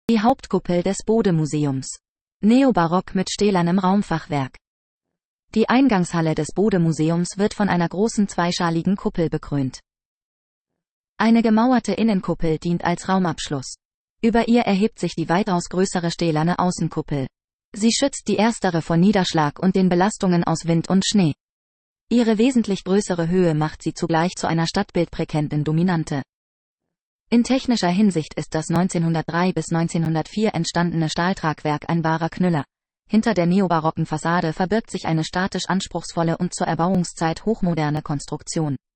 Die Hauptkuppel des Bode-Museums. Neobarock mit stählernem Raumfachwerk. Die Eingangshalle des Bode-Museums wird von einer großen zweischaligen Kuppel bekrönt. Eine gemauerte Innenkuppel dient als Raumabschluss. Über ihr erhebt sich die weitaus größere stählerne Außenkuppel. Sie schützt die erstere vor Niederschlag und den Belastungen aus Wind und Schnee. Ihre wesentlich größere Höhe macht sie zugleich zu einer stadtbildprägenden Dominante. In technischer Hinsicht ist das 1903 bis 1904 entstandene Stahltragwerk ein wahrer Knüller. Hinter der neobarocken Fassade verbirgt sich eine statisch anspruchsvolle und zur Erbauungszeit hochmoderne Konstruktion.